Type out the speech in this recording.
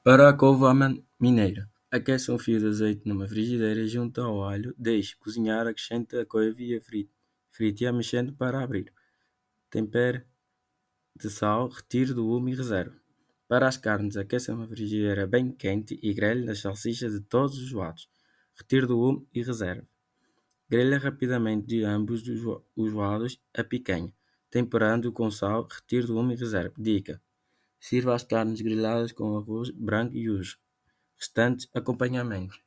Para a couve mineira, aqueça um fio de azeite numa frigideira, junte ao alho, deixe cozinhar, acrescente a couve e frite-a mexendo para abrir. Tempere de sal, retire do lume e reserve. Para as carnes, aqueça uma frigideira bem quente e grelhe as salsichas de todos os lados. Retire do lume e reserve. Grelhe rapidamente de ambos os lados a picanha, temperando com sal, retire do lume e reserve. Dica: sirva as carnes grelhadas com arroz branco e os restantes acompanhamentos.